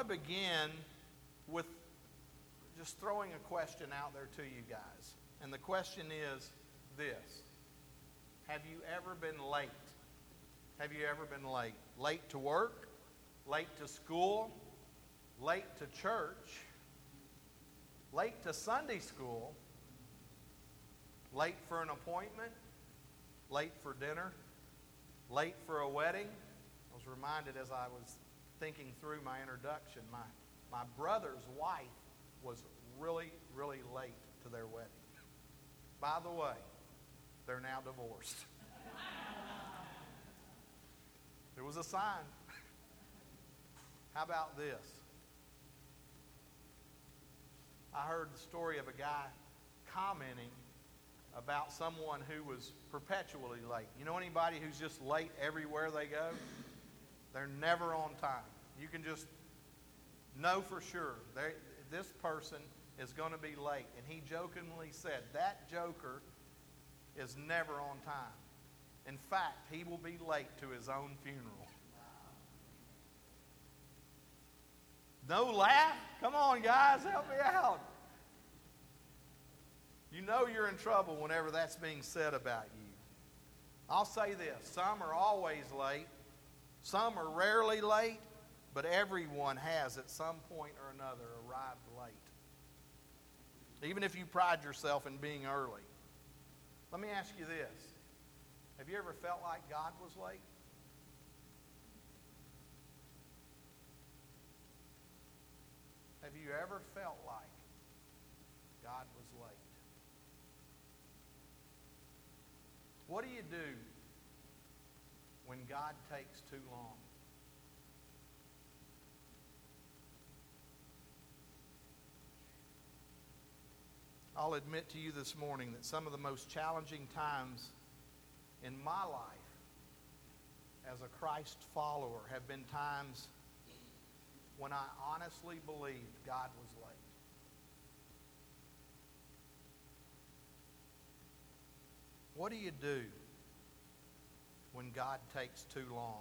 to begin with just throwing a question out there to you guys. And the question is this. Have you ever been late? Have you ever been late? Late to work? Late to school? Late to church? Late to Sunday school? Late for an appointment? Late for dinner? Late for a wedding? I was reminded as I was thinking through my introduction, my brother's wife was really, really late to their wedding. By the way, they're now divorced. There was a sign. How about this? I heard the story of a guy commenting about someone who was perpetually late. You know anybody who's just late everywhere they go? They're never on time. You can just know for sure this person is going to be late. And he jokingly said, that joker is never on time. In fact, he will be late to his own funeral. No laugh? Come on, guys, help me out. You know you're in trouble whenever that's being said about you. I'll say this. Some are always late. Some are rarely late. But everyone has at some point or another arrived late. Even if you pride yourself in being early. Let me ask you this. Have you ever felt like God was late? Have you ever felt like God was late? What do you do when God takes too long? I'll admit to you this morning that some of the most challenging times in my life as a Christ follower have been times when I honestly believed God was late. What do you do when God takes too long?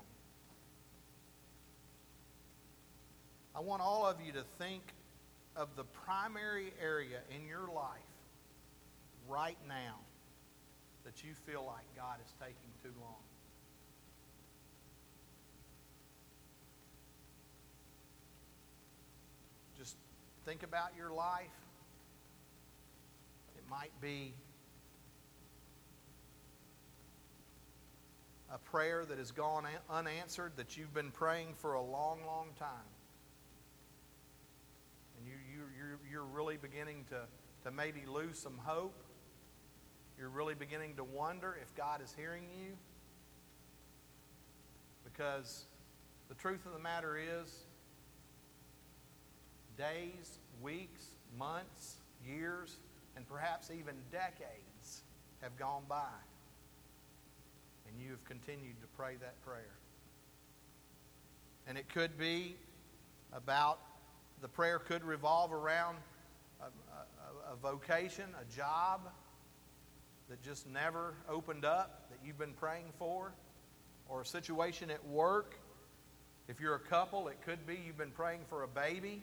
I want all of you to think of the primary area in your life right now that you feel like God is taking too long. Just think about your life. It might be a prayer that has gone unanswered that you've been praying for a long, long time. And you're really beginning to maybe lose some hope. You're really beginning to wonder if God is hearing you. Because the truth of the matter is, days, weeks, months, years, and perhaps even decades have gone by. And you have continued to pray that prayer. And it could be about, the prayer could revolve around a vocation, a job that just never opened up that you've been praying for, or a situation at work. If you're a couple, it could be you've been praying for a baby,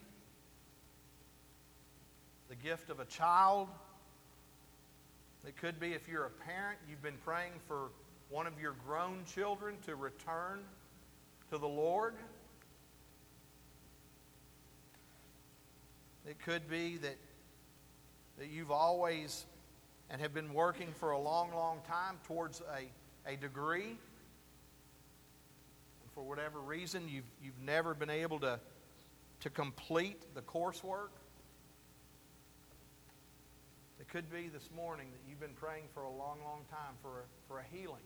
the gift of a child. It could be if you're a parent, you've been praying for one of your grown children to return to the Lord. It could be that you've always and have been working for a long, long time towards a degree. And for whatever reason, you've never been able to complete the coursework. It could be this morning that you've been praying for a long, long time for a healing.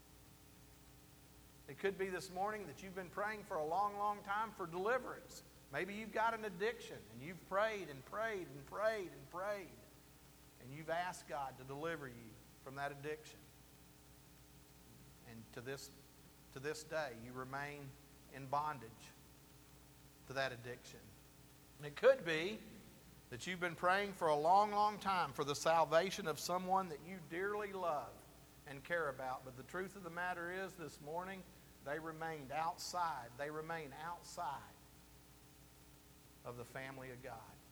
It could be this morning that you've been praying for a long, long time for deliverance. Maybe you've got an addiction and you've prayed and prayed and prayed and prayed. And you've asked God to deliver you from that addiction. And to this day, you remain in bondage to that addiction. And it could be that you've been praying for a long, long time for the salvation of someone that you dearly love and care about. But the truth of the matter is, this morning, they remained outside. They remain outside of the family of God.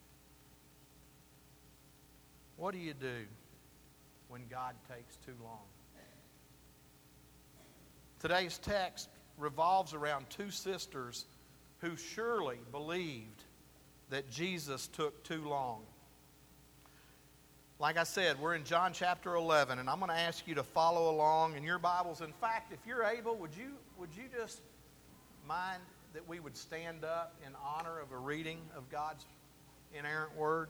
What do you do when God takes too long? Today's text revolves around two sisters who surely believed that Jesus took too long. Like I said, we're in John chapter 11, and I'm going to ask you to follow along in your Bibles. In fact, if you're able, would you just mind that we would stand up in honor of a reading of God's inerrant Word?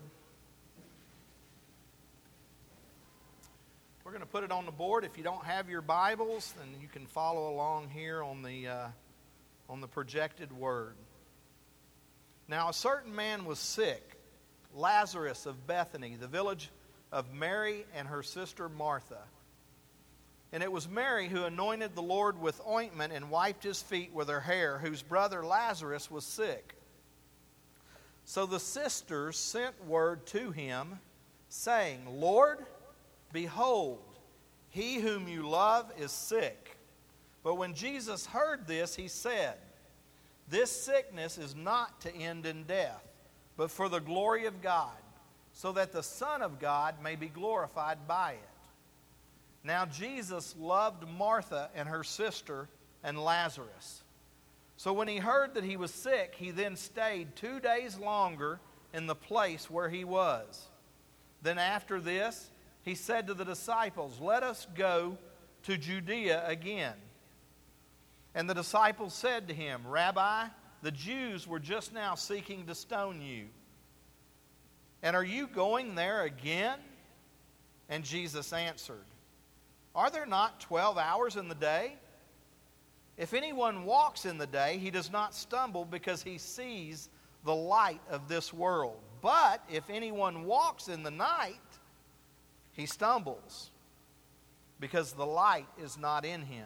We're going to put it on the board. If you don't have your Bibles, then you can follow along here on the projected Word. Now, a certain man was sick, Lazarus of Bethany, the village of Mary and her sister Martha. And it was Mary who anointed the Lord with ointment and wiped his feet with her hair, whose brother Lazarus was sick. So the sisters sent word to him, saying, Lord, behold, he whom you love is sick. But when Jesus heard this, he said, This sickness is not to end in death, but for the glory of God, so that the Son of God may be glorified by it. Now Jesus loved Martha and her sister and Lazarus. So when he heard that he was sick, he then stayed 2 days longer in the place where he was. Then after this, he said to the disciples, Let us go to Judea again. And the disciples said to him, Rabbi, the Jews were just now seeking to stone you. And are you going there again? And Jesus answered, Are there not 12 hours in the day? If anyone walks in the day, he does not stumble because he sees the light of this world. But if anyone walks in the night, he stumbles because the light is not in him.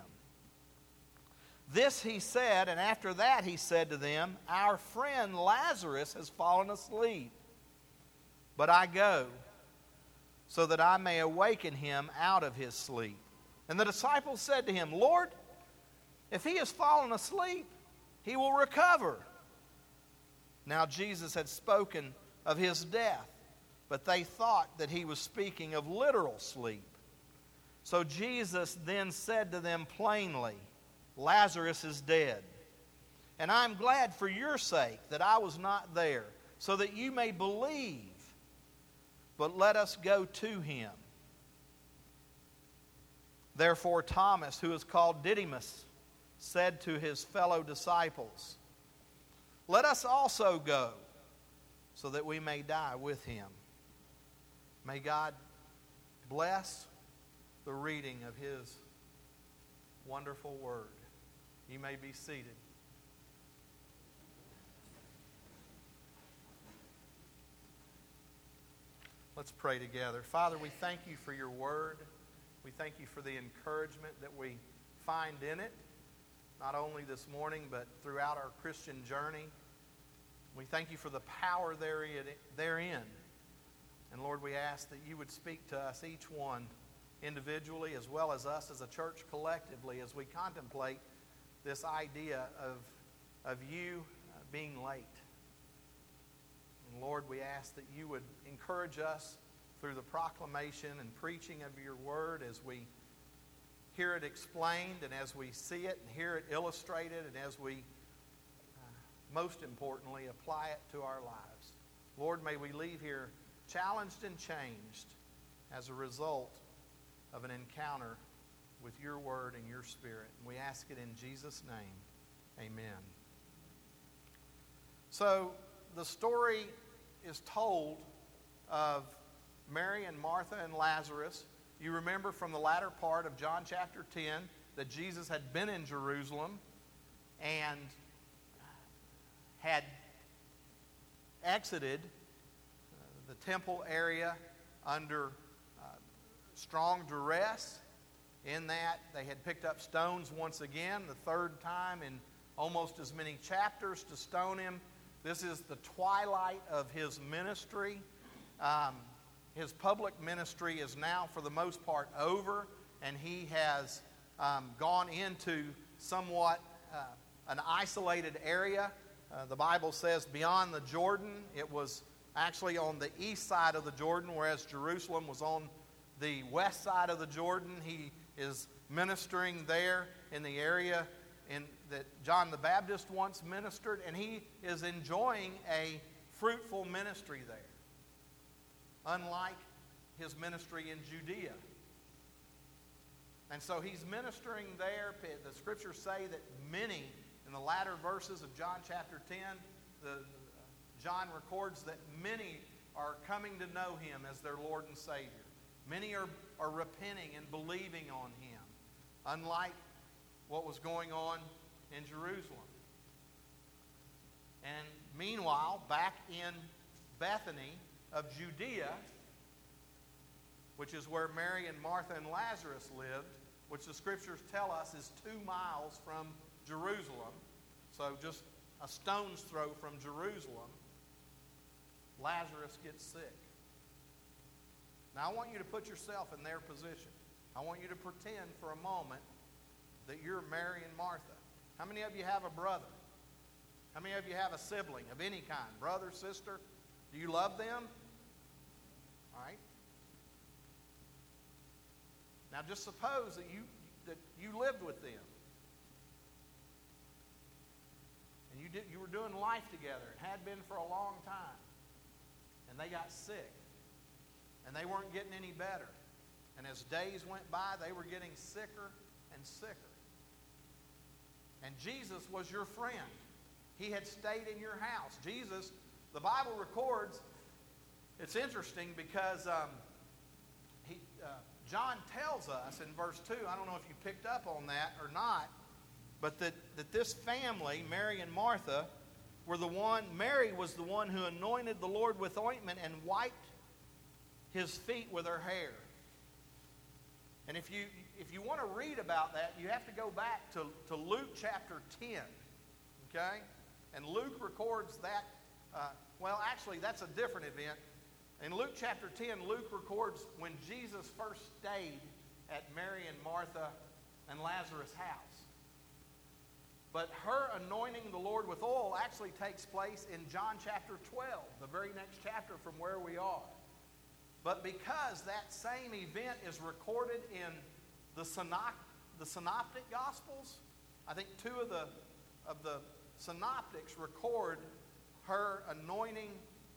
This he said, and after that he said to them, Our friend Lazarus has fallen asleep, but I go so that I may awaken him out of his sleep. And the disciples said to him, Lord, if he has fallen asleep, he will recover. Now Jesus had spoken of his death, but they thought that he was speaking of literal sleep. So Jesus then said to them plainly, Lazarus is dead. And I'm glad for your sake that I was not there, so that you may believe. But let us go to him. Therefore Thomas, who is called Didymus, said to his fellow disciples, Let us also go, so that we may die with him. May God bless the reading of his wonderful word. You may be seated. Let's pray together. Father, we thank you for your word. We thank you for the encouragement that we find in it, not only this morning, but throughout our Christian journey. We thank you for the power therein. And Lord, we ask that you would speak to us, each one individually, as well as us as a church collectively, as we contemplate this idea of you being late. And Lord, we ask that you would encourage us through the proclamation and preaching of your word as we hear it explained and as we see it and hear it illustrated and as we, most importantly, apply it to our lives. Lord, may we leave here challenged and changed as a result of an encounter with your word and your spirit. And we ask it in Jesus' name. Amen. So the story is told of Mary and Martha and Lazarus. You remember from the latter part of John chapter 10 that Jesus had been in Jerusalem and had exited the temple area under strong duress, in that they had picked up stones once again, the third time in almost as many chapters, to stone him. This is the twilight of his ministry. His public ministry is now, for the most part, over, and he has gone into somewhat an isolated area the Bible says beyond the Jordan. It was actually on the east side of the Jordan, whereas Jerusalem was on the west side of the Jordan. He is ministering there in the area that John the Baptist once ministered, and he is enjoying a fruitful ministry there, unlike his ministry in Judea. And so he's ministering there. The scriptures say that many, in the latter verses of John chapter 10, John records that many are coming to know him as their Lord and Savior. Many are repenting and believing on him, unlike what was going on in Jerusalem. And meanwhile, back in Bethany of Judea, which is where Mary and Martha and Lazarus lived, which the scriptures tell us is 2 miles from Jerusalem, so just a stone's throw from Jerusalem, Lazarus gets sick. Now I want you to put yourself in their position. I want you to pretend for a moment that you're Mary and Martha. How many of you have a brother? How many of you have a sibling of any kind? Brother, sister? Do you love them? All right. Now just suppose that you lived with them. And you were doing life together and had been for a long time. And they got sick. And they weren't getting any better. And as days went by, they were getting sicker and sicker. And Jesus was your friend. He had stayed in your house. Jesus, the Bible records, it's interesting because John tells us in verse 2, I don't know if you picked up on that or not, but that this family, Mary and Martha, Mary was the one who anointed the Lord with ointment and wiped his feet with her hair. And if you want to read about that, you have to go back to Luke chapter 10. Okay? And Luke records that. Actually, that's a different event. In Luke chapter 10, Luke records when Jesus first stayed at Mary and Martha and Lazarus' house. But her anointing the Lord with oil actually takes place in John chapter 12, the very next chapter from where we are. But because that same event is recorded in the Synoptic Gospels, I think 2 of the Synoptics record her anointing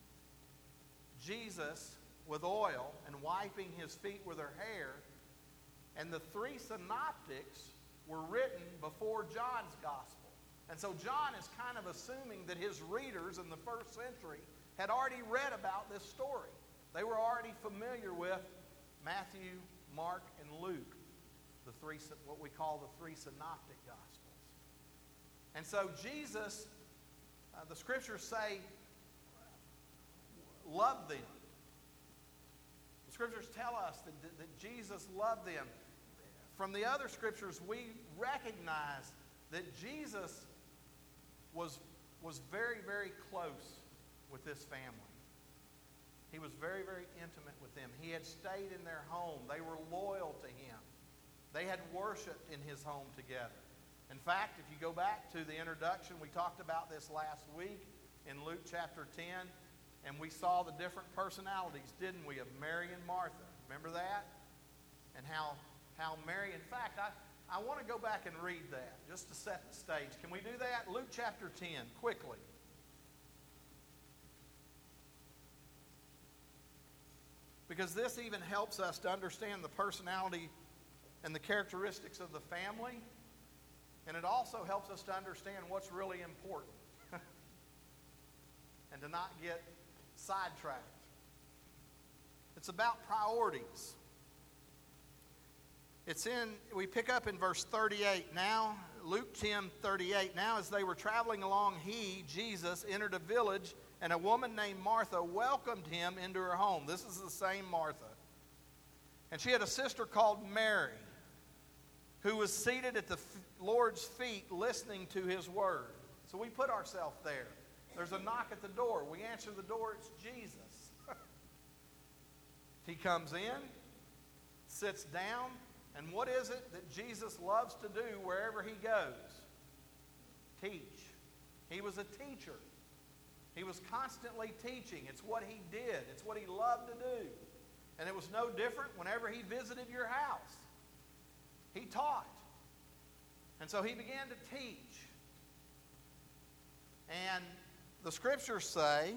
Jesus with oil and wiping his feet with her hair. And the 3 Synoptics were written before John's Gospel. And so John is kind of assuming that his readers in the first century had already read about this story. They were already familiar with Matthew, Mark, and Luke, what we call the 3 Synoptic Gospels. And so Jesus, the scriptures say, loved them. The scriptures tell us that Jesus loved them. From the other scriptures, we recognize that Jesus was very, very close with this family. He was very, very intimate with them. He had stayed in their home. They were loyal to him. They had worshiped in his home together. In fact, if you go back to the introduction, we talked about this last week in Luke chapter 10, and we saw the different personalities, didn't we, of Mary and Martha. Remember that? And how Mary, in fact, I want to go back and read that just to set the stage. Can we do that? Luke chapter 10, quickly. Because this even helps us to understand the personality and the characteristics of the family. And it also helps us to understand what's really important. And to not get sidetracked. It's about priorities. We pick up in verse 38 now, Luke 10:38. Now as they were traveling along, Jesus, entered a village, and a woman named Martha welcomed him into her home. This is the same Martha. And she had a sister called Mary, who was seated at the Lord's feet listening to his word. So we put ourselves there. There's a knock at the door. We answer the door. It's Jesus. He comes in, sits down, and what is it that Jesus loves to do wherever he goes? Teach. He was a teacher. He was constantly teaching. It's what he did. It's what he loved to do. And it was no different whenever he visited your house. He taught. And so he began to teach. And the scriptures say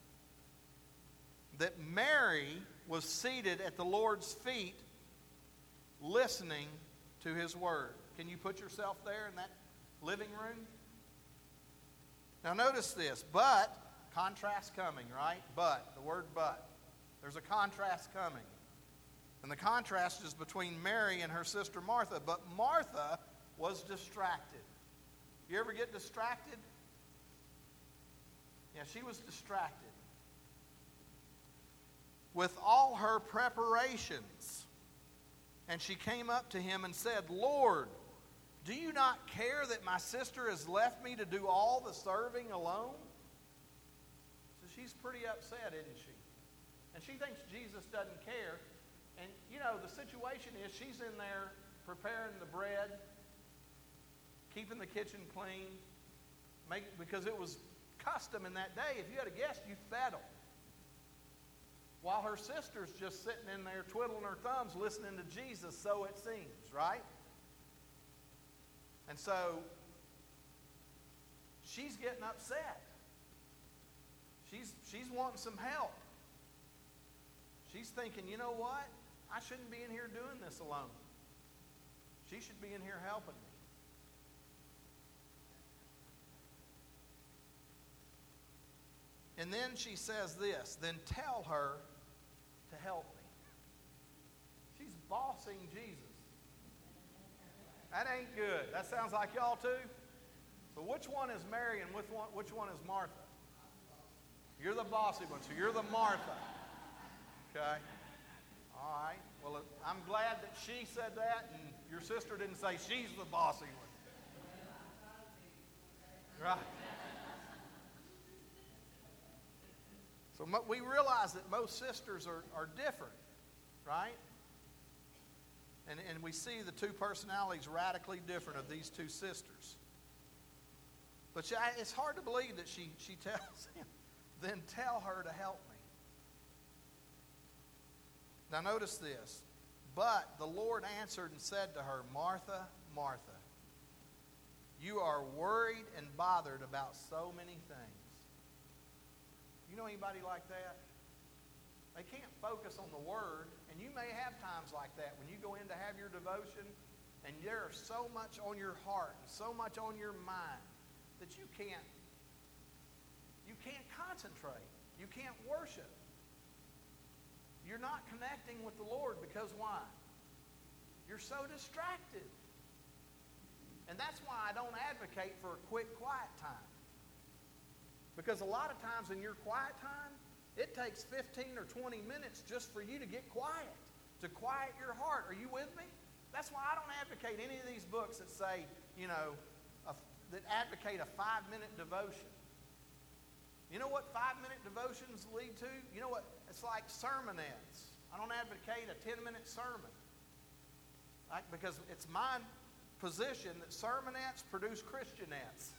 that Mary was seated at the Lord's feet listening to his word. Can you put yourself there in that living room? Now notice this. But, contrast coming, right? But, the word but. There's a contrast coming. And the contrast is between Mary and her sister Martha. But Martha was distracted. You ever get distracted? Yeah, she was distracted with all her preparations. And she came up to him and said, Lord, do you not care that my sister has left me to do all the serving alone? So she's pretty upset, isn't she? And she thinks Jesus doesn't care. And, you know, the situation is she's in there preparing the bread, keeping the kitchen clean, because it was custom in that day. If you had a guest, you fed them. While her sister's just sitting in there twiddling her thumbs listening to Jesus, so it seems, right? And so she's getting upset. She's wanting some help. She's thinking, you know what? I shouldn't be in here doing this alone. She should be in here helping me. And then she says this, then tell her to help me. She's bossing Jesus. That ain't good. That sounds like y'all too. So which one is Mary and which one is Martha? You're the bossy one, so you're the Martha. Okay? All right. Well, I'm glad that she said that and your sister didn't say she's the bossy one. Right. So we realize that most sisters are different, right? And we see the two personalities radically different of these two sisters. But it's hard to believe that she tells him, then tell her to help me. Now notice this. But the Lord answered and said to her, Martha, Martha, you are worried and bothered about so many things. You know anybody like that? They can't focus on the Word, and you may have times like that when you go in to have your devotion, and there's so much on your heart and so much on your mind that you can't concentrate. You can't worship. You're not connecting with the Lord because why? You're so distracted. And that's why I don't advocate for a quick, quiet time. Because a lot of times in your quiet time, it takes 15 or 20 minutes just for you to get quiet, to quiet your heart. Are you with me? That's why I don't advocate any of these books that say, that advocate a 5-minute devotion. You know what 5-minute devotions lead to? You know what? It's like sermonettes. I don't advocate a 10-minute sermon. Because it's my position that sermonettes produce Christianettes.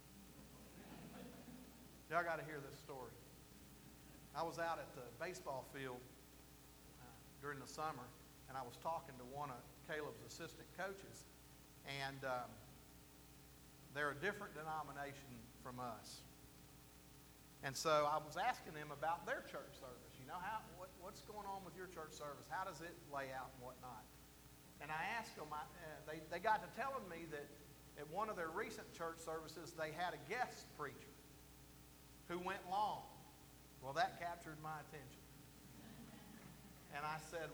Y'all got to hear this story. I was out at the baseball field during the summer, and I was talking to one of Caleb's assistant coaches, and they're a different denomination from us. And so I was asking them about their church service. You know, what's going on with your church service? How does it lay out and whatnot? And I asked them, they got to telling me that at one of their recent church services, they had a guest preacher who went long. Well, that captured my attention. And I said,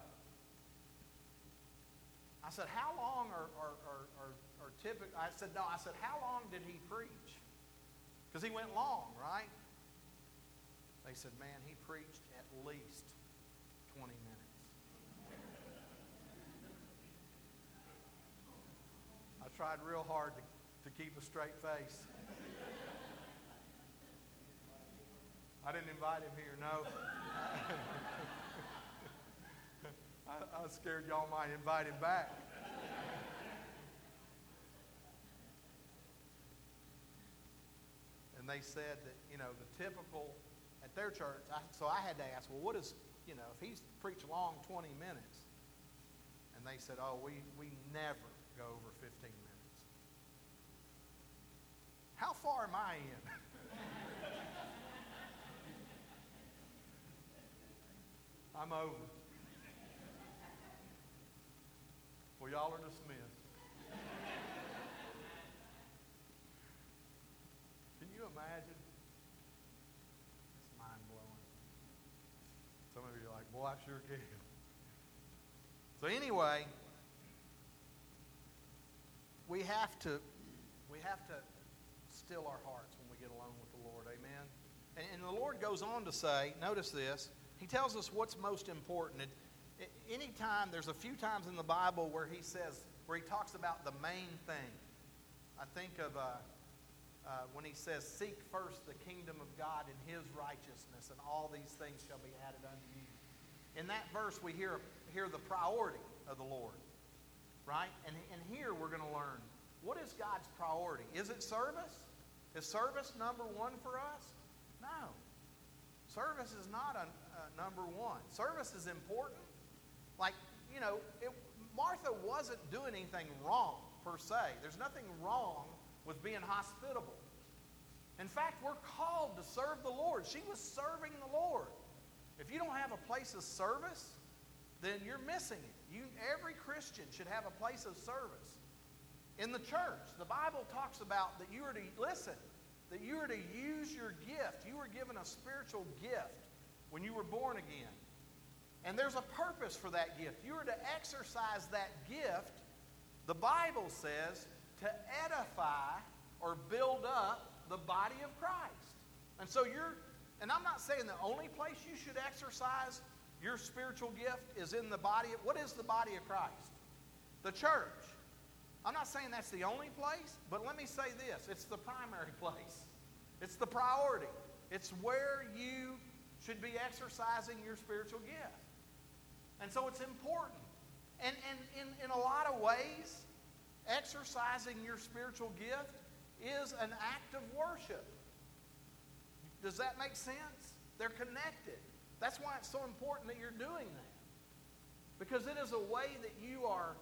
how long are typical? I said, how long did he preach? Because he went long, right? They said, man, he preached at least 20 minutes. I tried real hard to keep a straight face. I didn't invite him here, no. I was scared y'all might invite him back. they said that, the typical, at their church, so I had to ask, well, what is, if he's preached long 20 minutes, and they said, oh, we never go over 15 minutes. How far am I in? I'm over. Well, y'all are dismissed. Can you imagine? It's mind-blowing. Some of you are like, boy, I sure can. So anyway, we have to still our hearts when we get alone with the Lord. Amen? And the Lord goes on to say, notice this, He tells us what's most important. Anytime, there's a few times in the Bible where He talks about the main thing. I think of when He says, seek first the kingdom of God and His righteousness, and all these things shall be added unto you. In that verse, we hear the priority of the Lord, right? And here we're going to learn, what is God's priority? Is it service? Is service number one for us? No. Service is not number one. Service is important. Like, Martha wasn't doing anything wrong, per se. There's nothing wrong with being hospitable. In fact, we're called to serve the Lord. She was serving the Lord. If you don't have a place of service, then you're missing it. Every Christian should have a place of service. In the church, the Bible talks about that you are to use your gift. You were given a spiritual gift when you were born again. And there's a purpose for that gift. You are to exercise that gift, the Bible says, to edify or build up the body of Christ. And so and I'm not saying the only place you should exercise your spiritual gift is in the body. What is the body of Christ? The church. I'm not saying that's the only place, but let me say this. It's the primary place. It's the priority. It's where you should be exercising your spiritual gift. And so it's important. And in a lot of ways, exercising your spiritual gift is an act of worship. Does that make sense? They're connected. That's why it's so important that you're doing that. Because it is a way that you are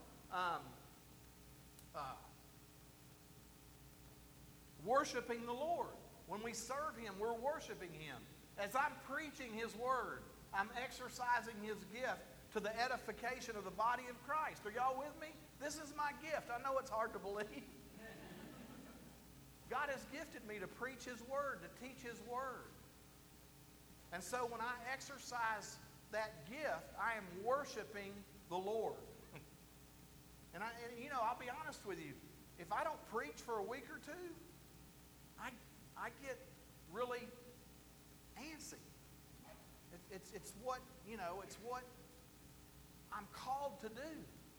worshiping the Lord. When we serve Him, we're worshiping Him. As I'm preaching His Word, I'm exercising His gift to the edification of the body of Christ. Are y'all with me? This is my gift. I know it's hard to believe. God has gifted me to preach His Word, to teach His Word. And so when I exercise that gift, I am worshiping the Lord. And I'll be honest with you. If I don't preach for a week or two, I get really antsy. It's what I'm called to do.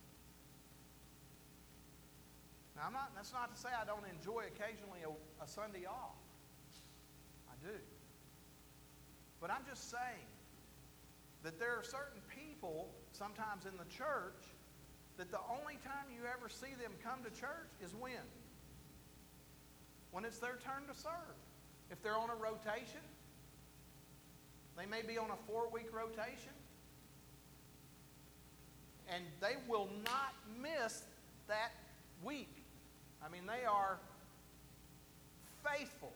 Now, that's not to say I don't enjoy occasionally a Sunday off. I do. But I'm just saying that there are certain people sometimes in the church that the only time you ever see them come to church is when? When it's their turn to serve. If they're on a rotation, they may be on a 4-week rotation, and they will not miss that week. I mean, they are faithful.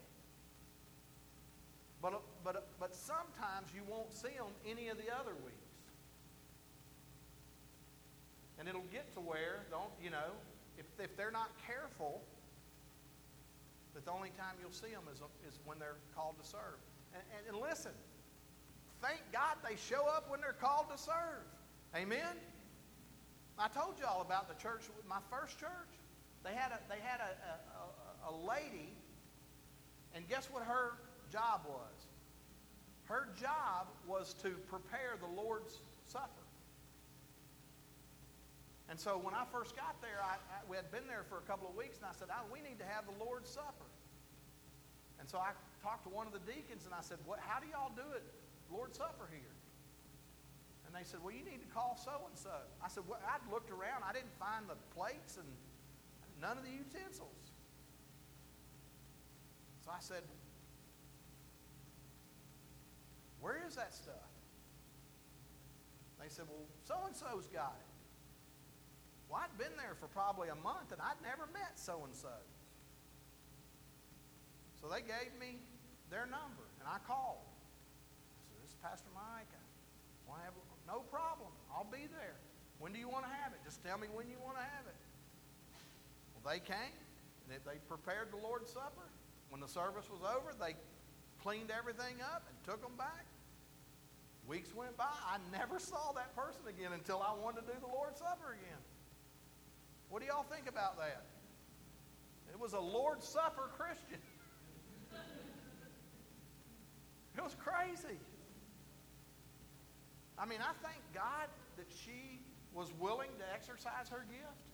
But sometimes you won't see them any of the other weeks. And it'll get to where, if they're not careful, that the only time you'll see them is when they're called to serve. And listen, thank God they show up when they're called to serve. Amen? I told you all about the church, my first church. They had a lady, and guess what her job was? Her job was to prepare the Lord's Supper. And so when I first got there, we had been there for a couple of weeks, and I said, we need to have the Lord's Supper. And so I talked to one of the deacons, and I said, how do y'all do it, Lord's Supper here? And they said, well, you need to call so-and-so. I said, I looked around. I didn't find the plates and none of the utensils. So I said, is that stuff? They said, well, so-and-so's got it. Well, I'd been there for probably a month, and I'd never met so-and-so. So they gave me their number, and I called. I said, this is Pastor Mike. No problem. I'll be there. When do you want to have it? Just tell me when you want to have it. Well, they came. They prepared the Lord's Supper. When the service was over, they cleaned everything up and took them back. Weeks went by. I never saw that person again until I wanted to do the Lord's Supper again. What do y'all think about that? It was a Lord's Supper Christian. It was crazy. I mean, I thank God that she was willing to exercise her gift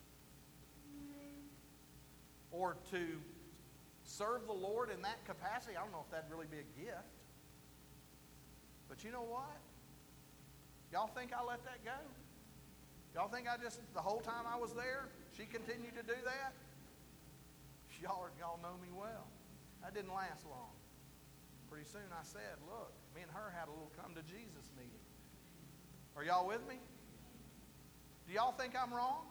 or to serve the Lord in that capacity. I don't know if that'd really be a gift. But you know what? Y'all think I let that go? Y'all think the whole time I was there, she continued to do that? Y'all know me well. That didn't last long. Pretty soon I said, look, me and her had a little come to Jesus meeting. Are y'all with me? Do y'all think I'm wrong?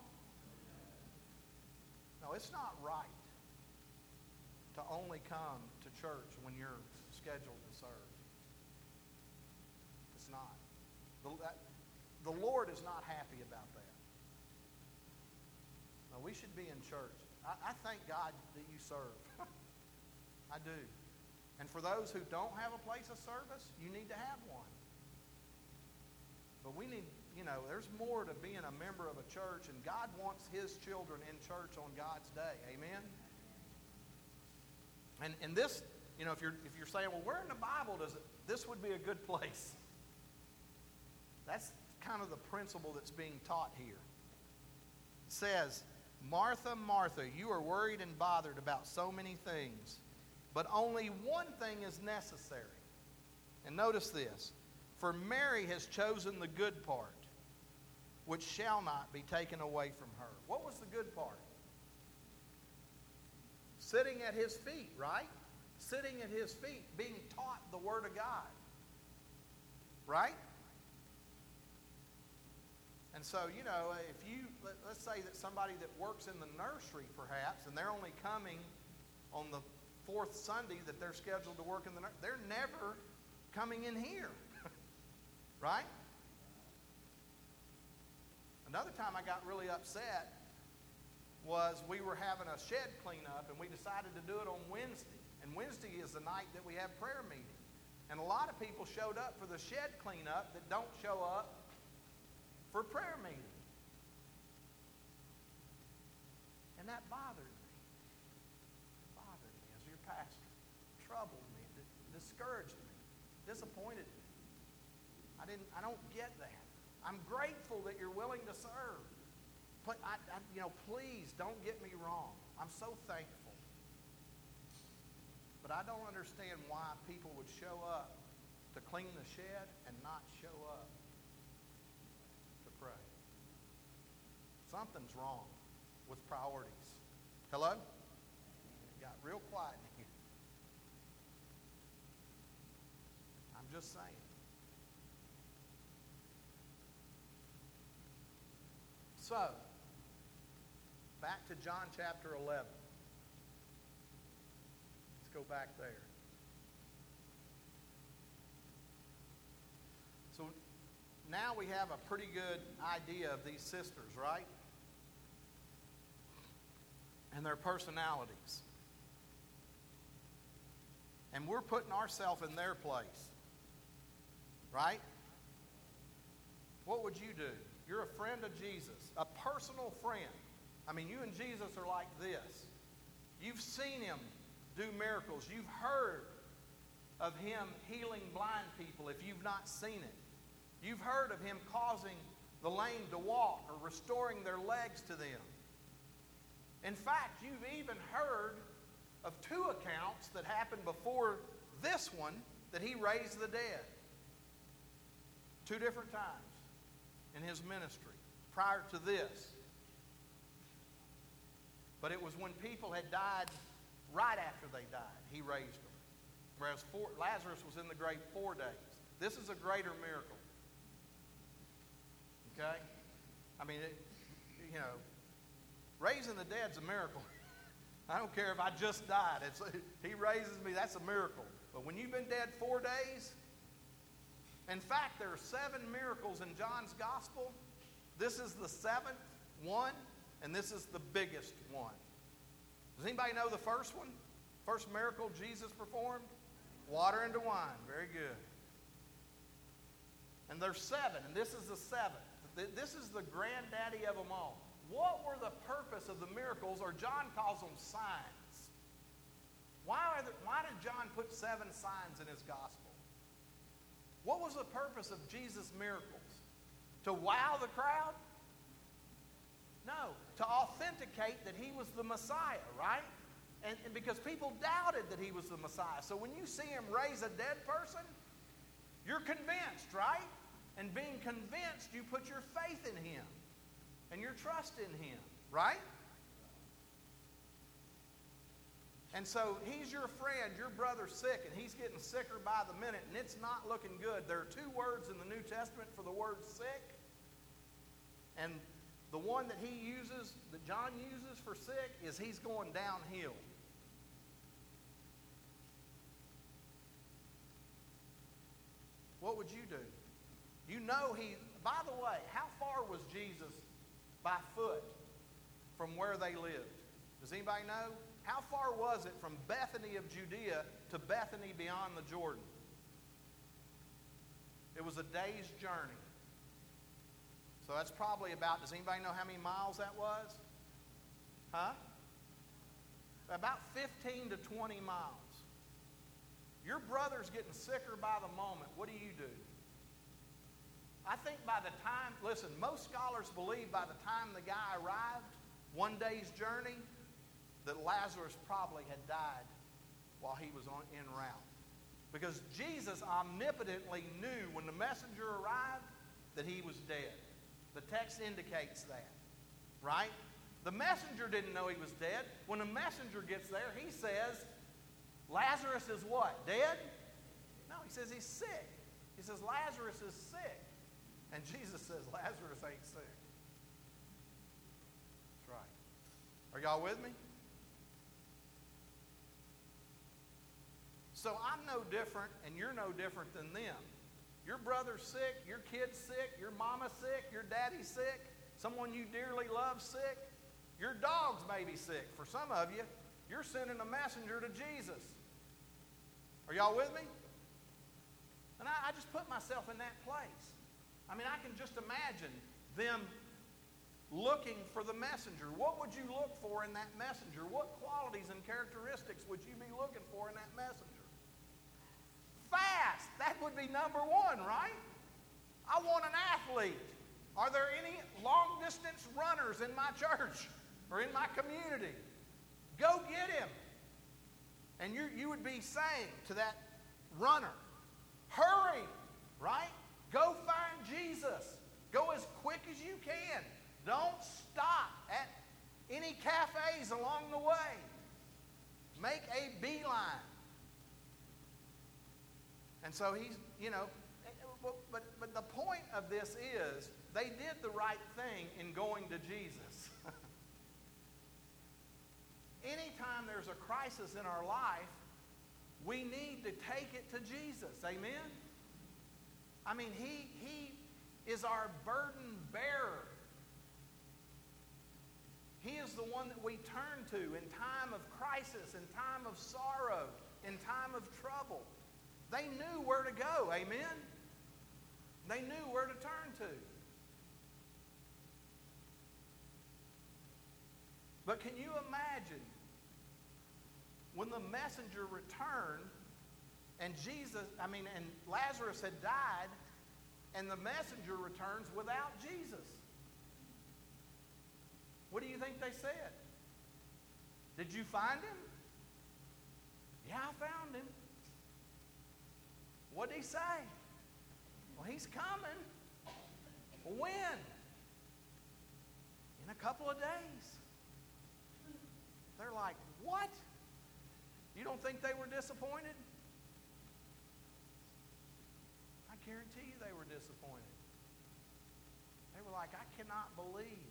No, it's not right to only come to church when you're scheduled to serve. It's not. The Lord is not happy about that. No, we should be in church. I thank God that you serve. I do. And for those who don't have a place of service, you need to have one. But we need, there's more to being a member of a church, and God wants His children in church on God's day. Amen? And this, if you're saying, well, where in the Bible this would be a good place? That's kind of the principle that's being taught here. It says, Martha, Martha, you are worried and bothered about so many things, but only one thing is necessary. And notice this. For Mary has chosen the good part, which shall not be taken away from her. What was the good part? Sitting at His feet, right? Sitting at His feet, being taught the Word of God. Right? And so, let's say that somebody that works in the nursery, perhaps, and they're only coming on the fourth Sunday that they're scheduled to work in the nursery, they're never coming in here. Right? Another time I got really upset was we were having a shed cleanup, and we decided to do it on Wednesday. And Wednesday is the night that we have prayer meeting. And a lot of people showed up for the shed cleanup that don't show up for prayer meeting. And that bothered me. It bothered me as your pastor. Troubled me. Discouraged me. Disappointed me. I don't get that. I'm grateful that you're willing to serve. But please don't get me wrong. I'm so thankful. But I don't understand why people would show up to clean the shed and not show up to pray. Something's wrong with priorities. Hello? It got real quiet in here. I'm just saying. So, back to John chapter 11. Let's go back there. So, now we have a pretty good idea of these sisters, right? And their personalities. And we're putting ourselves in their place. Right? What would you do? You're a friend of Jesus, a personal friend. I mean, you and Jesus are like this. You've seen Him do miracles. You've heard of Him healing blind people if you've not seen it. You've heard of Him causing the lame to walk or restoring their legs to them. In fact, you've even heard of 2 accounts that happened before this one that He raised the dead. 2 different times in His ministry prior to this. But it was when people had died right after they died, He raised them. Whereas Lazarus was in the grave 4 days. This is a greater miracle. Okay? I mean, raising the dead's a miracle. I don't care if I just died. He raises me, that's a miracle. But when you've been dead 4 days, in fact, there are 7 miracles in John's gospel. This is the 7th one, and this is the biggest one. Does anybody know the first one? First miracle Jesus performed? Water into wine. Very good. And there's 7, and this is the 7th. This is the granddaddy of them all. What were the purpose of the miracles, or John calls them signs? Why did John put 7 signs in his gospel? What was the purpose of Jesus' miracles? To wow the crowd? No, to authenticate that he was the Messiah, right? And because people doubted that he was the Messiah. So when you see him raise a dead person, you're convinced, right? And being convinced, you put your faith in him and your trust in him, right? And so he's your friend, your brother's sick, and he's getting sicker by the minute, and it's not looking good. There are 2 words in the New Testament for the word sick. And the one that that John uses for sick, is he's going downhill. What would you do? By the way, how far was Jesus by foot from where they lived? Does anybody know? How far was it from Bethany of Judea to Bethany beyond the Jordan? It was a day's journey. So that's probably about, does anybody know how many miles that was? Huh? About 15 to 20 miles. Your brother's getting sicker by the moment. What do? I think by the time, listen, most scholars believe by the time the guy arrived, 1 day's journey, that Lazarus probably had died while he was en route. Because Jesus omnipotently knew when the messenger arrived that he was dead. The text indicates that, right? The messenger didn't know he was dead. When the messenger gets there, he says, Lazarus is what? Dead? No, he says he's sick. He says Lazarus is sick. And Jesus says Lazarus ain't sick. That's right. Are y'all with me? So I'm no different, and you're no different than them. Your brother's sick, your kid's sick, your mama's sick, your daddy's sick, someone you dearly love's sick, your dog's maybe sick. For some of you, you're sending a messenger to Jesus. Are y'all with me? And I just put myself in that place. I mean, I can just imagine them looking for the messenger. What would you look for in that messenger? What qualities and characteristics would you be looking for in that messenger? Fast. That would be number 1, right? I want an athlete. Are there any long-distance runners in my church or in my community? Go get him. And you would be saying to that runner, hurry, right? Go find Jesus. Go as quick as you can. Don't stop at any cafes along the way. Make a beeline. And so he's, but the point of this is they did the right thing in going to Jesus. Anytime there's a crisis in our life, we need to take it to Jesus. Amen? I mean, he is our burden bearer. He is the one that we turn to in time of crisis, in time of sorrow, in time of trouble. They knew where to go. Amen? They knew where to turn to. But can you imagine when the messenger returned and and Lazarus had died, and the messenger returns without Jesus? What do you think they said? Did you find him? Yeah, I found him. What did he say? Well, he's coming. When? In a couple of days. They're like, what? You don't think they were disappointed? I disappointed. They were like, I cannot believe.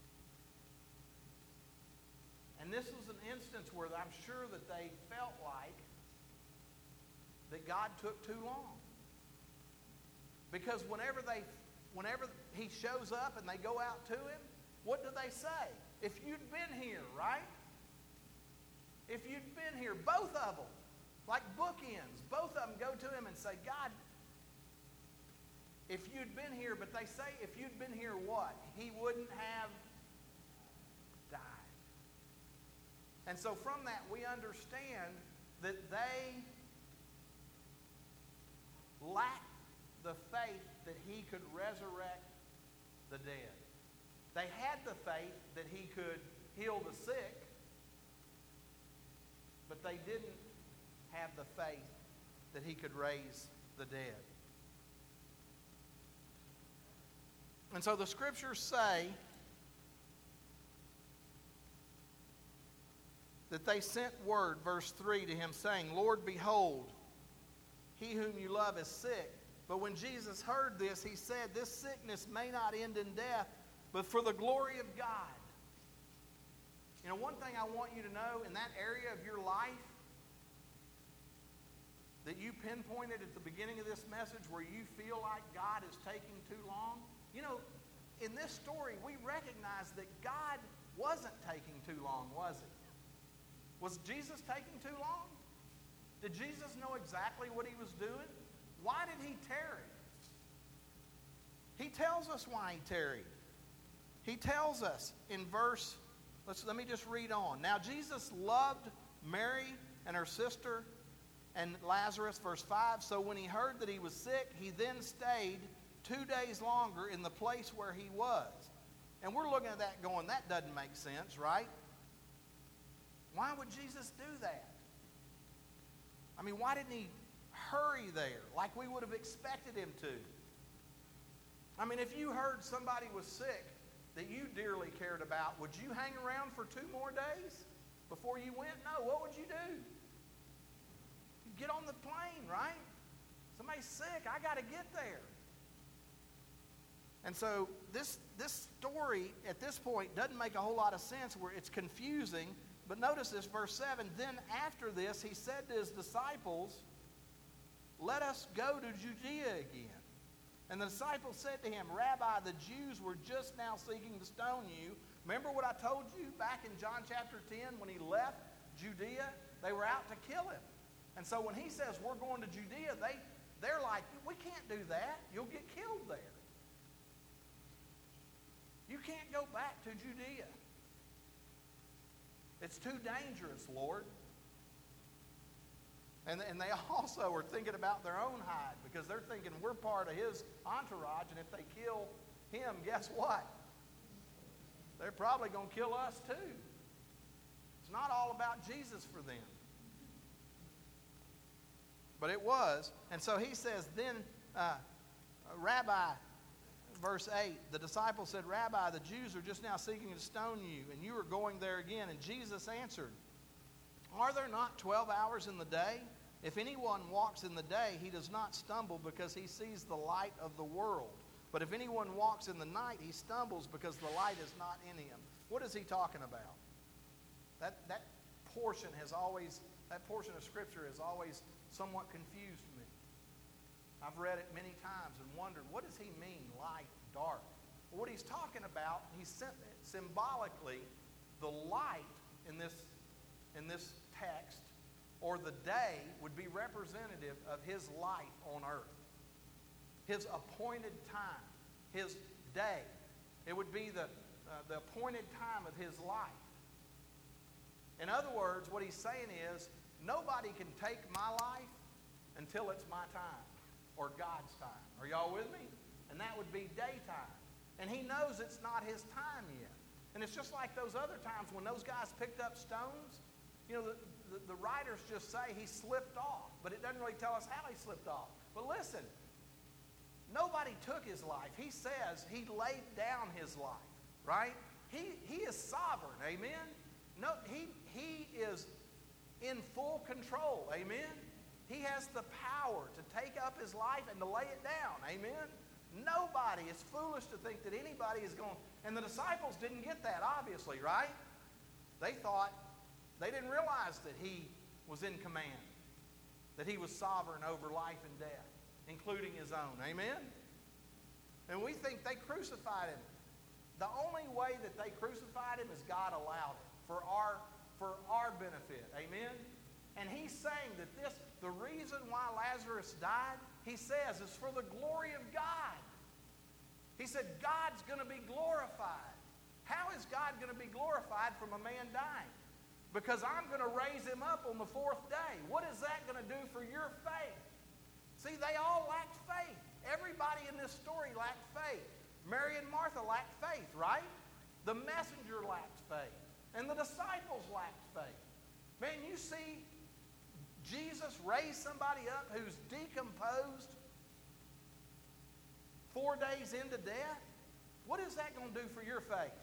And this was an instance where I'm sure that they felt like that God took too long. Because whenever he shows up and they go out to him, what do they say? If you'd been here, right? If you'd been here, both of them, like bookends, both of them go to him and say, God, if you'd been here, but they say, if you'd been here, what? He wouldn't have died. And so from that, we understand that they lacked the faith that he could resurrect the dead. They had the faith that he could heal the sick, but they didn't have the faith that he could raise the dead. And so the scriptures say that they sent word, verse 3, to him, saying, Lord, behold, he whom you love is sick. But when Jesus heard this, he said, this sickness may not end in death, but for the glory of God. You know, one thing I want you to know in that area of your life that you pinpointed at the beginning of this message where you feel like God is taking too long, you know, in this story, we recognize that God wasn't taking too long, was he? Was Jesus taking too long? Did Jesus know exactly what he was doing? Why did he tarry? He tells us why he tarried. He tells us in verse, let me just read on. Now Jesus loved Mary and her sister and Lazarus, verse 5. So when he heard that he was sick, he then stayed 2 days longer in the place where he was. And we're looking at that going, that doesn't make sense, right? Why would Jesus do that? I mean, why didn't he hurry there like we would have expected him to? I mean, if you heard somebody was sick that you dearly cared about, would you hang around for 2 more days before you went? No, what would you do? You'd get on the plane, right? Somebody's sick, I got to get there. And so this story at this point doesn't make a whole lot of sense, where it's confusing. But notice this, verse 7, then after this he said to his disciples, let us go to Judea again. And the disciples said to him, Rabbi, the Jews were just now seeking to stone you. Remember what I told you back in John chapter 10 when he left Judea? They were out to kill him. And so when he says we're going to Judea, they're like, we can't do that. You'll get killed there. You can't go back to Judea. It's too dangerous, Lord. And they also are thinking about their own hide, because they're thinking we're part of his entourage, and if they kill him, guess what? They're probably going to kill us too. It's not all about Jesus for them. But it was. And so he says, then, Rabbi, verse 8, the disciples said, Rabbi, the Jews are just now seeking to stone you, and you are going there again. And Jesus answered, are there not 12 hours in the day? If anyone walks in the day, he does not stumble because he sees the light of the world. But if anyone walks in the night, he stumbles because the light is not in him. What is he talking about? That portion of Scripture has always somewhat confused me. I've read it many times and wondered, what does he mean, light, dark? Well, what he's talking about, he's symbolically, the light in this text, or the day, would be representative of his life on earth. His appointed time, his day. It would be the appointed time of his life. In other words, what he's saying is, nobody can take my life until it's my time, or God's time. Are y'all with me? And that would be daytime. And he knows it's not his time yet. And it's just like those other times when those guys picked up stones. You know, the writers just say he slipped off, but it doesn't really tell us how he slipped off. But listen, nobody took his life. He says he laid down his life, right? He is sovereign, amen? No, he is in full control, amen? He has the power to take up his life and to lay it down, amen? Nobody. It's foolish to think that anybody is going. And the disciples didn't get that, obviously, right? They thought, they didn't realize that he was in command, that he was sovereign over life and death, including his own. Amen? And we think they crucified him. The only way that they crucified him is God allowed it for our benefit. Amen? And he's saying that the reason why Lazarus died, he says, is for the glory of God. He said, God's going to be glorified. How is God going to be glorified from a man dying? Because I'm going to raise him up on the fourth day. What is that going to do for your faith? See, they all lacked faith. Everybody in this story lacked faith. Mary and Martha lacked faith, right? The messenger lacked faith. And the disciples lacked faith. Man, you see Jesus raise somebody up who's decomposed 4 days into death? What is that going to do for your faith?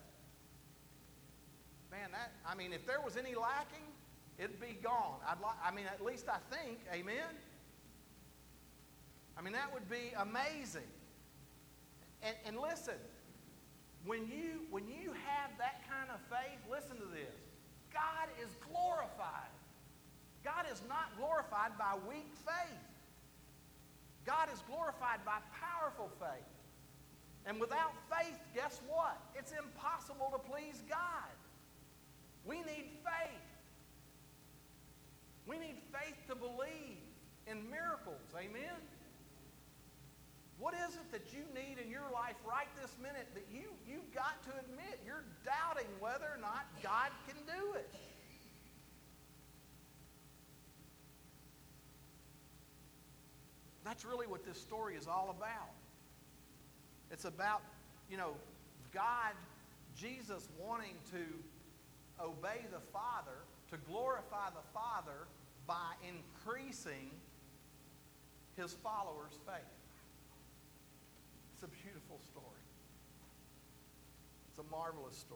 Man, if there was any lacking, it'd be gone. At least I think, amen? That would be amazing. And listen, when you have that kind of faith, listen to this. God is glorified. God is not glorified by weak faith. God is glorified by powerful faith. And without faith, guess what? It's impossible to please God. We need faith. We need faith to believe in miracles. Amen? What is it that you need in your life right this minute that you've got to admit you're doubting whether or not God can do it? That's really what this story is all about. It's about, God, Jesus wanting to obey the Father, to glorify the Father by increasing his followers' faith. It's a beautiful story. It's a marvelous story.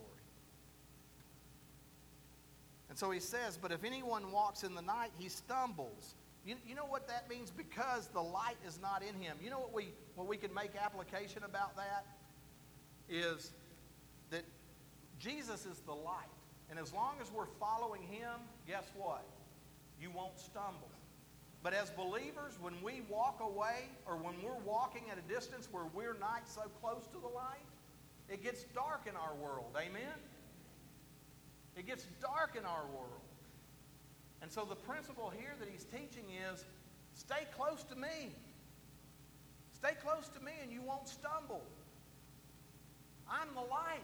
And so he says, but if anyone walks in the night, he stumbles. You know what that means? Because the light is not in him. You know what we can make application about that? Is that Jesus is the light. And as long as we're following him, guess what? You won't stumble. But as believers, when we walk away, or when we're walking at a distance where we're not so close to the light, it gets dark in our world. Amen? It gets dark in our world. And so the principle here that he's teaching is, stay close to me. Stay close to me and you won't stumble. I'm the light.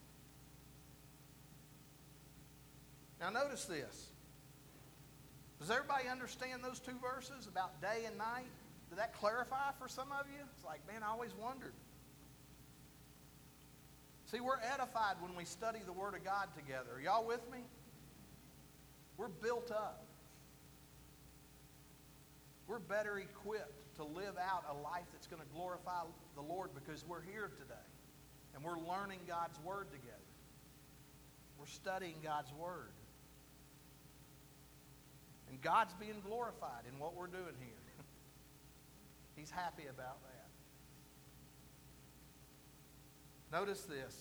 Now notice this. Does everybody understand those two verses about day and night? Did that clarify for some of you? It's like, man, I always wondered. See, we're edified when we study the Word of God together. Are y'all with me? We're built up. We're better equipped to live out a life that's going to glorify the Lord because we're here today. And we're learning God's Word together. We're studying God's Word. And God's being glorified in what we're doing here. He's happy about that. Notice this.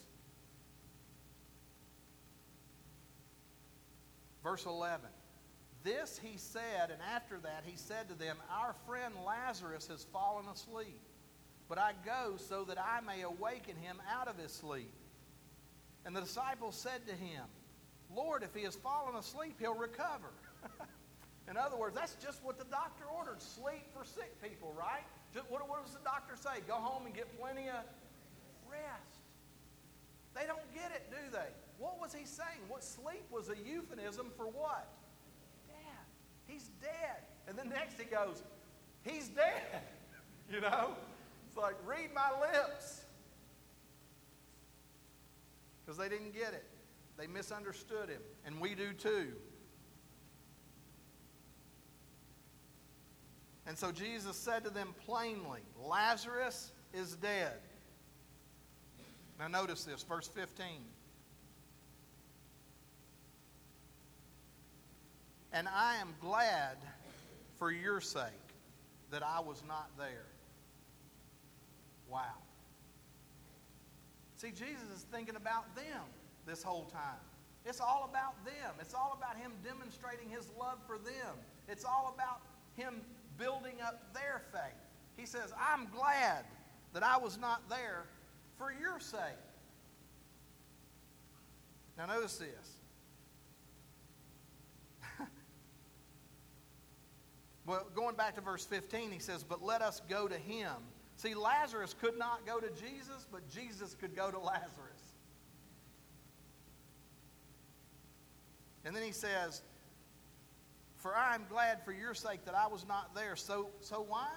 Verse 11. This he said, and after that he said to them, our friend Lazarus has fallen asleep, but I go so that I may awaken him out of his sleep. And the disciples said to him, Lord, if he has fallen asleep, he'll recover. In other words, that's just what the doctor ordered, sleep for sick people, right? What does the doctor say? Go home and get plenty of rest. They don't get it, do they? What was he saying? What sleep was a euphemism for what? Death. He's dead. And then next he goes, he's dead. You know? It's like, read my lips. Because they didn't get it. They misunderstood him. And we do too. And so Jesus said to them plainly, Lazarus is dead. Now notice this, verse 15. And I am glad for your sake that I was not there. Wow. See, Jesus is thinking about them this whole time. It's all about them. It's all about Him demonstrating His love for them. It's all about Him building up their faith. He says, I'm glad that I was not there for your sake. Now notice this. Well, going back to verse 15, he says, but let us go to Him. See, Lazarus could not go to Jesus, but Jesus could go to Lazarus. And then he says, for I am glad for your sake that I was not there. So why?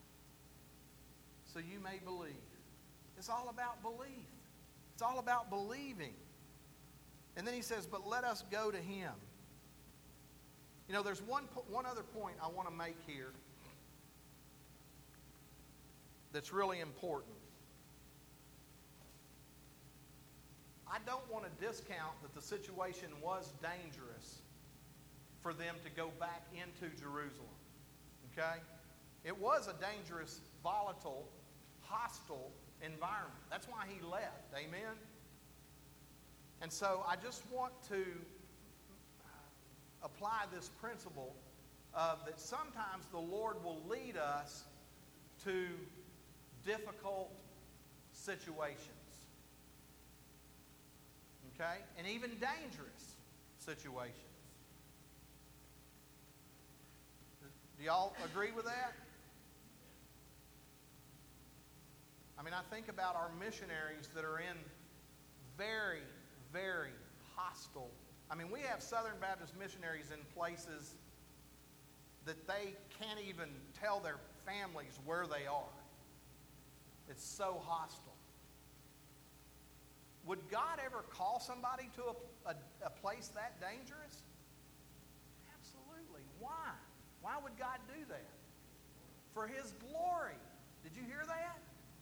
So you may believe. It's all about belief. It's all about believing. And then he says, but let us go to Him. You know, there's one other point I want to make here that's really important. I don't want to discount that the situation was dangerous for them to go back into Jerusalem. Okay? It was a dangerous, volatile, hostile environment. That's why He left. Amen? And so I just want to apply this principle of that sometimes the Lord will lead us to difficult situations. Okay? And even dangerous situations. Do y'all agree with that? I mean, I think about our missionaries that are in very, very hostile. I mean, we have Southern Baptist missionaries in places that they can't even tell their families where they are. It's so hostile. Would God ever call somebody to a place that dangerous? Absolutely. Why? Why would God do that? For His glory. Did you hear that?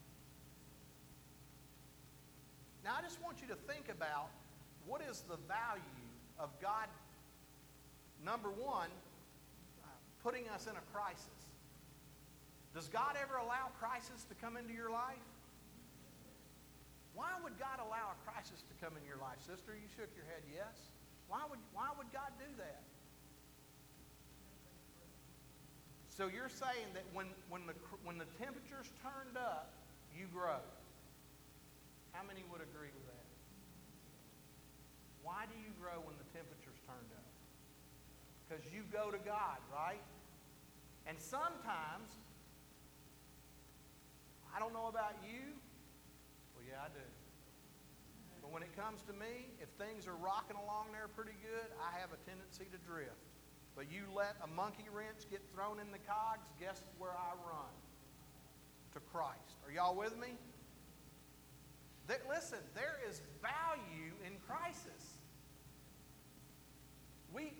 Now, I just want you to think about what is the value of God, number one, putting us in a crisis. Does God ever allow crisis to come into your life? Why would God allow a crisis to come in your life? Sister, you shook your head yes. Why would God do that? So you're saying that when the temperature's turned up, you grow. How many would agree with that? Why do you grow when the temperature's turned up? Because you go to God, right? And sometimes, I don't know about you. Well, yeah, I do. But when it comes to me, if things are rocking along there pretty good, I have a tendency to drift. But you let a monkey wrench get thrown in the cogs, guess where I run? To Christ. Are y'all with me? Listen, there is value in crisis. We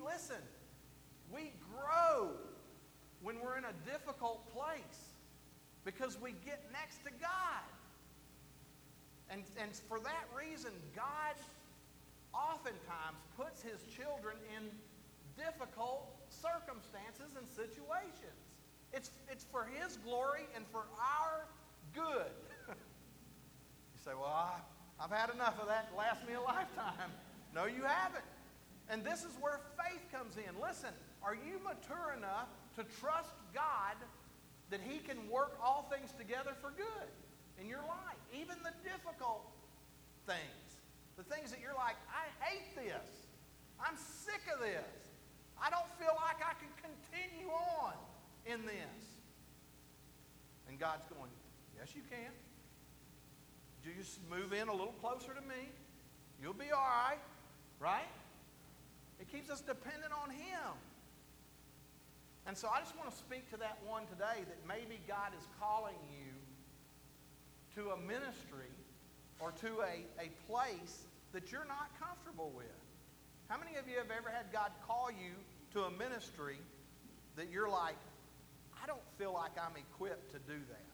grow when we're in a difficult place because we get next to God. And for that reason, God oftentimes puts His children in difficult circumstances and situations. It's for His glory and for our good. You say, well, I've had enough of that to last me a lifetime. No, you haven't. And this is where faith comes in. Listen, are you mature enough to trust God that He can work all things together for good in your life? Even the difficult things. The things that you're like, I hate this. I'm sick of this. I don't feel like I can continue on in this. And God's going, yes, you can. You just move in a little closer to me. You'll be all right. Right? It keeps us dependent on Him. And so I just want to speak to that one today that maybe God is calling you to a ministry or to a place that you're not comfortable with. How many of you have ever had God call you to a ministry that you're like, I don't feel like I'm equipped to do that?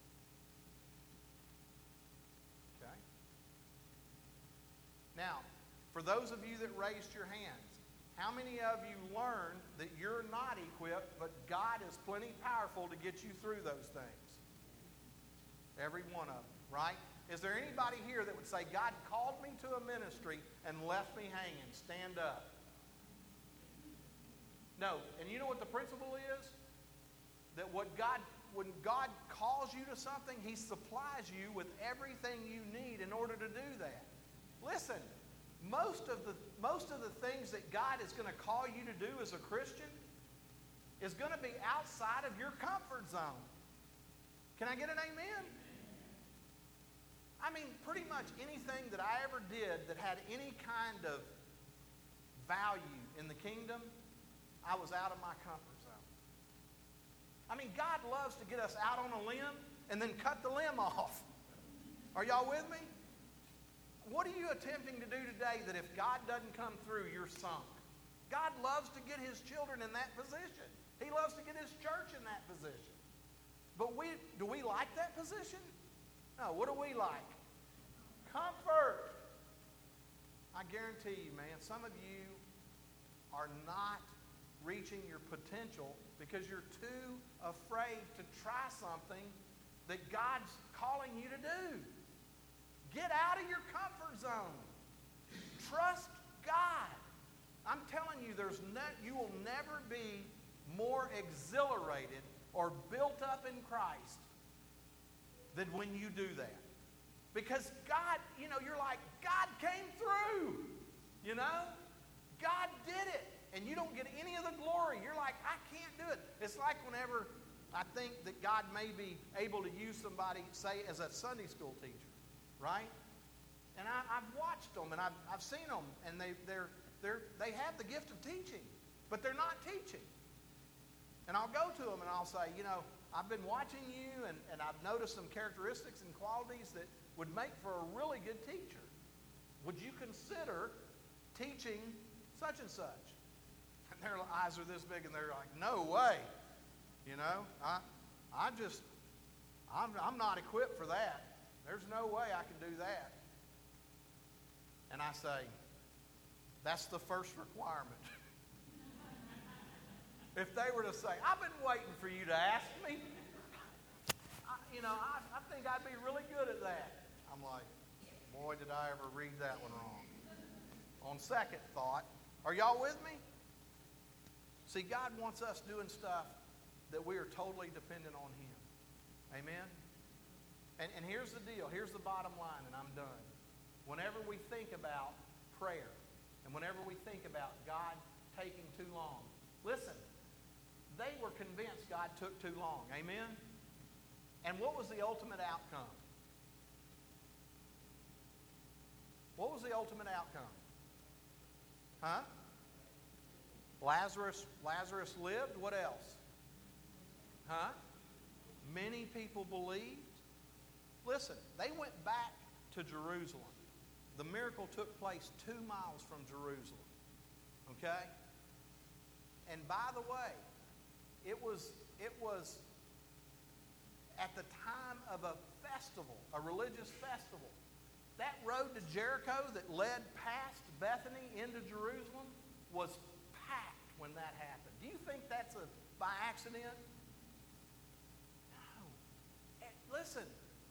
Okay? Now, for those of you that raised your hands, how many of you learned that you're not equipped, but God is plenty powerful to get you through those things? Every one of them, right? Is there anybody here that would say, God called me to a ministry and left me hanging? Stand up. No. And you know what the principle is? That when God calls you to something, He supplies you with everything you need in order to do that. Listen, most of the things that God is going to call you to do as a Christian is going to be outside of your comfort zone. Can I get an amen? I mean, pretty much anything that I ever did that had any kind of value in the kingdom, I was out of my comfort zone. I mean, God loves to get us out on a limb and then cut the limb off. Are y'all with me? What are you attempting to do today that if God doesn't come through, you're sunk? God loves to get His children in that position. He loves to get His church in that position. But do we like that position? No, what do we like? Comfort. I guarantee you, man, some of you are not reaching your potential because you're too afraid to try something that God's calling you to do. Get out of your comfort zone. Trust God. I'm telling you, you will never be more exhilarated or built up in Christ than when you do that. Because God, you're like, God came through. God did it. And you don't get any of the glory. You're like, I can't do it. It's like whenever I think that God may be able to use somebody, say, as a Sunday school teacher, right? And I've watched them, and I've seen them, and they have the gift of teaching, but they're not teaching. And I'll go to them and I'll say, I've been watching you, and I've noticed some characteristics and qualities that would make for a really good teacher. Would you consider teaching such and such? And their eyes are this big, and they're like, no way. I'm not equipped for that. There's no way I can do that. And I say, that's the first requirement. If they were to say, I've been waiting for you to ask me, I think I'd be really good at that. I'm like, boy, did I ever read that one wrong. On second thought, are y'all with me? See, God wants us doing stuff that we are totally dependent on Him. Amen? And here's the deal. Here's the bottom line, and I'm done. Whenever we think about prayer, and whenever we think about God taking too long, listen, they were convinced God took too long. Amen? And what was the ultimate outcome? What was the ultimate outcome? Huh? Lazarus lived. What else? Huh? Many people believed. Listen, they went back to Jerusalem. The miracle took place 2 miles from Jerusalem. Okay? And by the way, it was at the time of a festival, a religious festival. That road to Jericho that led past Bethany into Jerusalem was packed when that happened. Do you think that's by accident? No. Listen.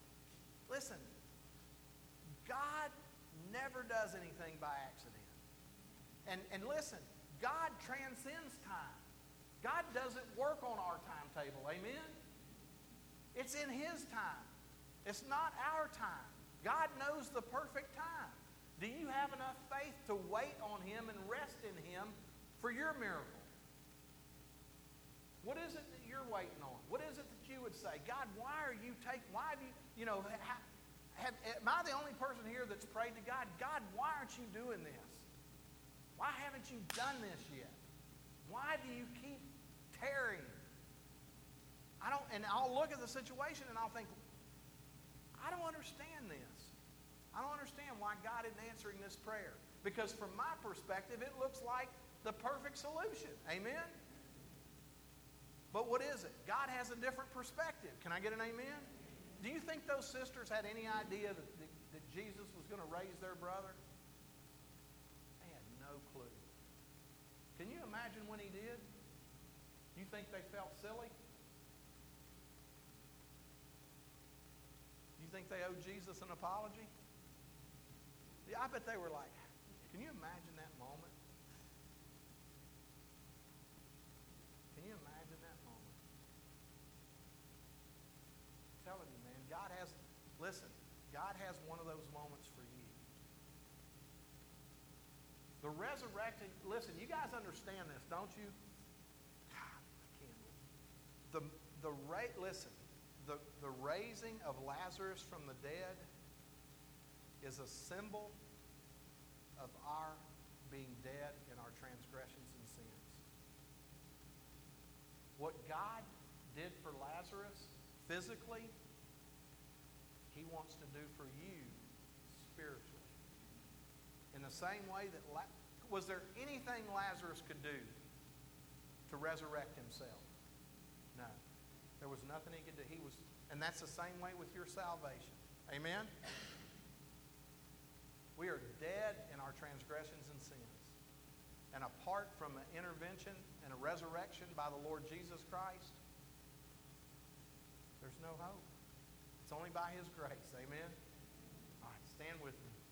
God never does anything by accident. And listen, God transcends time. God doesn't work on our timetable. Amen? It's in His time. It's not our time. God knows the perfect time. Do you have enough faith to wait on Him and rest in Him for your miracle? What is it that you're waiting on? What is it that you would say, God, why have you, am I the only person here that's prayed to God, God, why aren't you doing this? Why haven't you done this yet? Why do you keep tarrying? And I'll look at the situation and I'll think, I don't understand this. I don't understand why God isn't answering this prayer. Because from my perspective, it looks like the perfect solution. Amen? But what is it? God has a different perspective. Can I get an amen? Do you think those sisters had any idea that Jesus was going to raise their brother? They had no clue. Can you imagine when He did? You think they felt silly? You think they owed Jesus an apology? Yeah, I bet they were like, can you imagine that moment? Can you imagine that moment? I'm telling you, man, God has one of those moments for you. The resurrected, listen, you guys understand this, don't you? God, I can't. The raising of Lazarus from the dead is a symbol of our being dead in our transgressions and sins. What God did for Lazarus physically, He wants to do for you spiritually. In the same way that, was there anything Lazarus could do to resurrect himself? No. There was nothing he could do. And that's the same way with your salvation. Amen? We are dead in our transgressions and sins. And apart from an intervention and a resurrection by the Lord Jesus Christ, there's no hope. It's only by His grace. Amen? All right, stand with me.